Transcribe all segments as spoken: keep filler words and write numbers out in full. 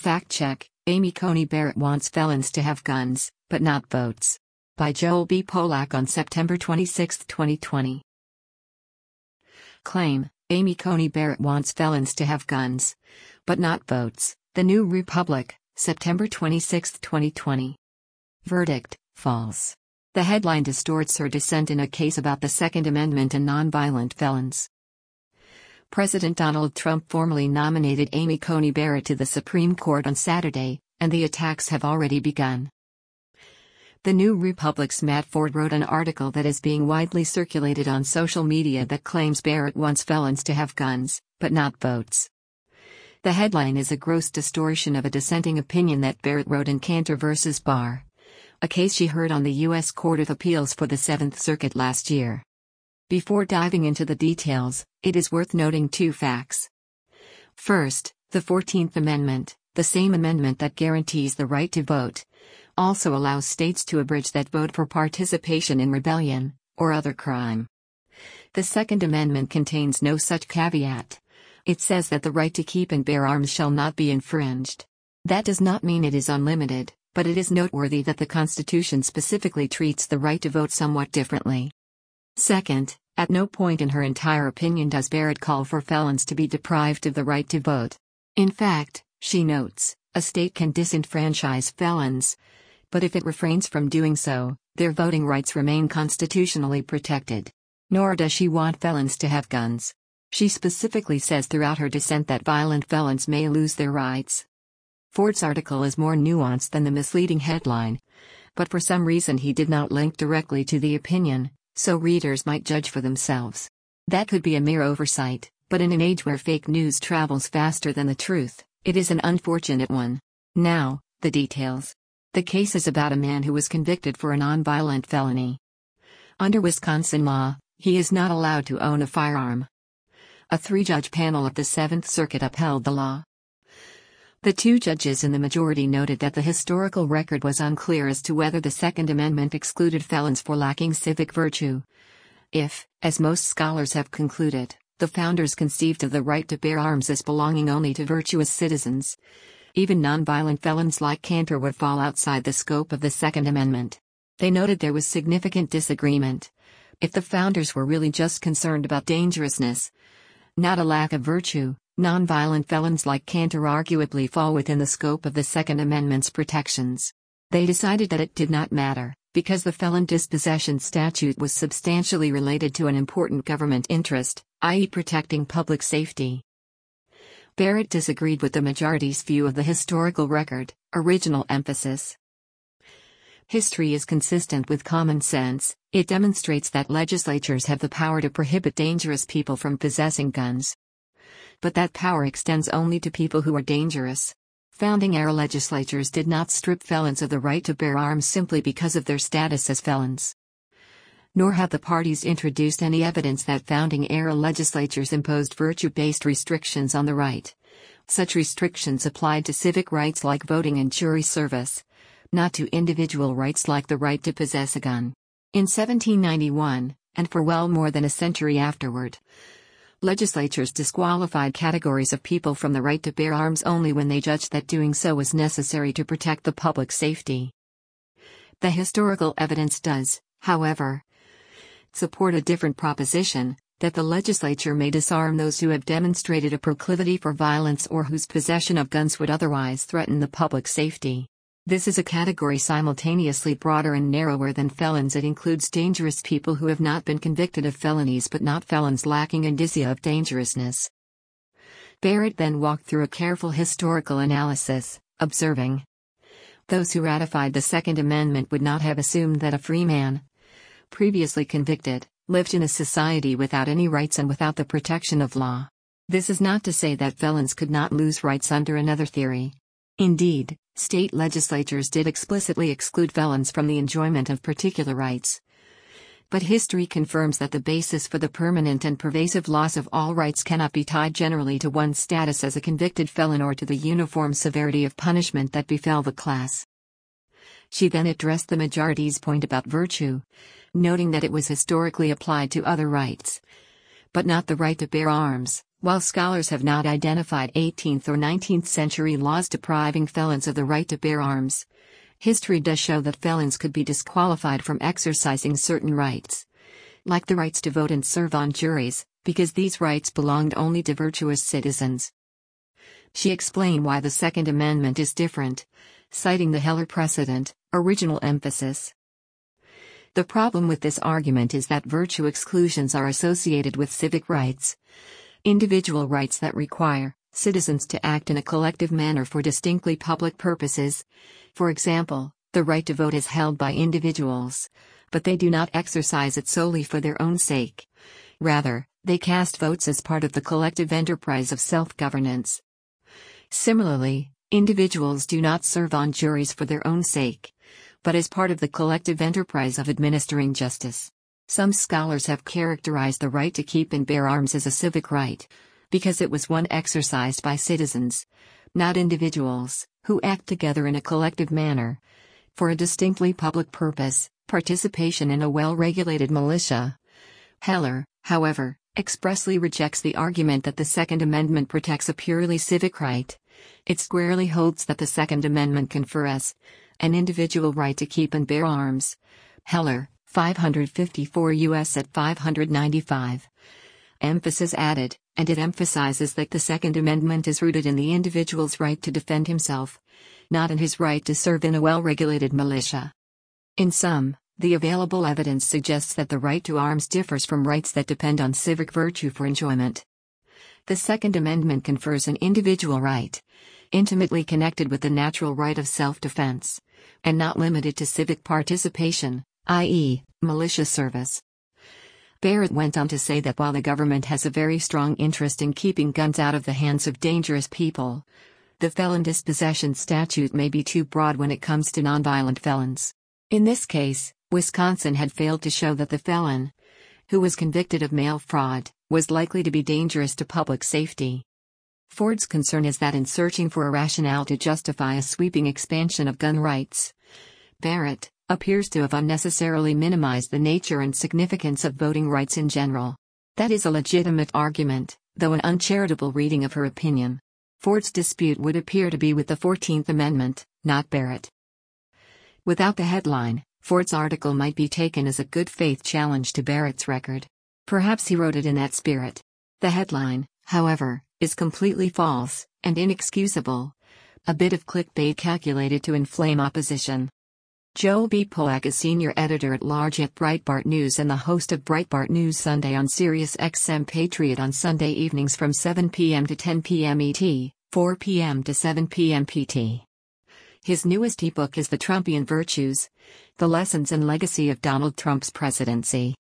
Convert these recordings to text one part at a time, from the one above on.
Fact check: Amy Coney Barrett wants felons to have guns, but not votes. By Joel B. Polak on September twenty-sixth, twenty twenty. Claim: Amy Coney Barrett wants felons to have guns, but not votes. The New Republic, September twenty-sixth, twenty twenty. Verdict: false. The headline distorts her dissent in a case about the Second Amendment and nonviolent felons. President Donald Trump formally nominated Amy Coney Barrett to the Supreme Court on Saturday, and the attacks have already begun. The New Republic's Matt Ford wrote an article that is being widely circulated on social media that claims Barrett wants felons to have guns, but not votes. The headline is a gross distortion of a dissenting opinion that Barrett wrote in Cantor versus Barr, a case she heard on the U S Court of Appeals for the Seventh Circuit last year. Before diving into the details, it is worth noting two facts. First, the fourteenth Amendment, the same amendment that guarantees the right to vote, also allows states to abridge that vote for participation in rebellion, or other crime. The Second Amendment contains no such caveat. It says that the right to keep and bear arms shall not be infringed. That does not mean it is unlimited, but it is noteworthy that the Constitution specifically treats the right to vote somewhat differently. Second, at no point in her entire opinion does Barrett call for felons to be deprived of the right to vote. In fact, she notes, a state can disenfranchise felons, but if it refrains from doing so, their voting rights remain constitutionally protected. Nor does she want felons to have guns. She specifically says throughout her dissent that violent felons may lose their rights. Ford's article is more nuanced than the misleading headline, but for some reason he did not link directly to the opinion, so readers might judge for themselves. That could be a mere oversight, but in an age where fake news travels faster than the truth, it is an unfortunate one. Now, the details. The case is about a man who was convicted for a nonviolent felony. Under Wisconsin law, he is not allowed to own a firearm. A three-judge panel of the Seventh Circuit upheld the law. The two judges in the majority noted that the historical record was unclear as to whether the Second Amendment excluded felons for lacking civic virtue. If, as most scholars have concluded, the founders conceived of the right to bear arms as belonging only to virtuous citizens, even nonviolent felons like Cantor would fall outside the scope of the Second Amendment. They noted there was significant disagreement. If the founders were really just concerned about dangerousness, not a lack of virtue, nonviolent felons like Cantor arguably fall within the scope of the Second Amendment's protections. They decided that it did not matter, because the felon dispossession statute was substantially related to an important government interest, that is protecting public safety. Barrett disagreed with the majority's view of the historical record, original emphasis. History is consistent with common sense. It demonstrates that legislatures have the power to prohibit dangerous people from possessing guns. But that power extends only to people who are dangerous. Founding-era legislatures did not strip felons of the right to bear arms simply because of their status as felons. Nor have the parties introduced any evidence that founding-era legislatures imposed virtue-based restrictions on the right. Such restrictions applied to civic rights like voting and jury service, not to individual rights like the right to possess a gun. In seventeen ninety-one, and for well more than a century afterward, legislatures disqualified categories of people from the right to bear arms only when they judged that doing so was necessary to protect the public safety. The historical evidence does, however, support a different proposition, that the legislature may disarm those who have demonstrated a proclivity for violence or whose possession of guns would otherwise threaten the public safety. This is a category simultaneously broader and narrower than felons. It includes dangerous people who have not been convicted of felonies but not felons lacking indicia of dangerousness. Barrett then walked through a careful historical analysis, observing, those who ratified the Second Amendment would not have assumed that a free man, previously convicted, lived in a society without any rights and without the protection of law. This is not to say that felons could not lose rights under another theory. Indeed, state legislatures did explicitly exclude felons from the enjoyment of particular rights. But history confirms that the basis for the permanent and pervasive loss of all rights cannot be tied generally to one's status as a convicted felon or to the uniform severity of punishment that befell the class. She then addressed the majority's point about virtue, noting that it was historically applied to other rights, but not the right to bear arms, While scholars have not identified eighteenth or nineteenth century laws depriving felons of the right to bear arms, history does show that felons could be disqualified from exercising certain rights, like the rights to vote and serve on juries, because these rights belonged only to virtuous citizens. She explained why the Second Amendment is different, citing the Heller precedent, original emphasis. The problem with this argument is that virtue exclusions are associated with civic rights, individual rights that require citizens to act in a collective manner for distinctly public purposes. For example, the right to vote is held by individuals, but they do not exercise it solely for their own sake. Rather, they cast votes as part of the collective enterprise of self-governance. Similarly, individuals do not serve on juries for their own sake, but as part of the collective enterprise of administering justice. Some scholars have characterized the right to keep and bear arms as a civic right, because it was one exercised by citizens, not individuals, who act together in a collective manner, for a distinctly public purpose, participation in a well-regulated militia. Heller, however, expressly rejects the argument that the Second Amendment protects a purely civic right. It squarely holds that the Second Amendment confers an individual right to keep and bear arms. Heller, five fifty-four U S at five ninety-five. Emphasis added, and it emphasizes that the Second Amendment is rooted in the individual's right to defend himself, not in his right to serve in a well-regulated militia. In sum, the available evidence suggests that the right to arms differs from rights that depend on civic virtue for enjoyment. The Second Amendment confers an individual right, intimately connected with the natural right of self-defense, and not limited to civic participation, that is, militia service. Barrett went on to say that while the government has a very strong interest in keeping guns out of the hands of dangerous people, the felon dispossession statute may be too broad when it comes to nonviolent felons. In this case, Wisconsin had failed to show that the felon, who was convicted of mail fraud, was likely to be dangerous to public safety. Ford's concern is that in searching for a rationale to justify a sweeping expansion of gun rights, Barrett appears to have unnecessarily minimized the nature and significance of voting rights in general. That is a legitimate argument, though an uncharitable reading of her opinion. Ford's dispute would appear to be with the fourteenth Amendment, not Barrett. Without the headline, Ford's article might be taken as a good faith challenge to Barrett's record. Perhaps he wrote it in that spirit. The headline, however, is completely false and inexcusable, a bit of clickbait calculated to inflame opposition. Joel B. Polak is senior editor-at-large at Breitbart News and the host of Breitbart News Sunday on Sirius X M Patriot on Sunday evenings from seven p m to ten p m E T, four p m to seven p m P T. His newest ebook is The Trumpian Virtues: The Lessons and Legacy of Donald Trump's Presidency.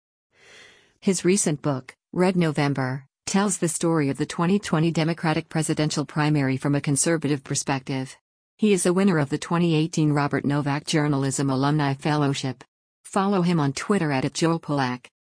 His recent book, Red November, tells the story of the twenty twenty Democratic presidential primary from a conservative perspective. He is a winner of the twenty eighteen Robert Novak Journalism Alumni Fellowship. Follow him on Twitter at Joel Polak.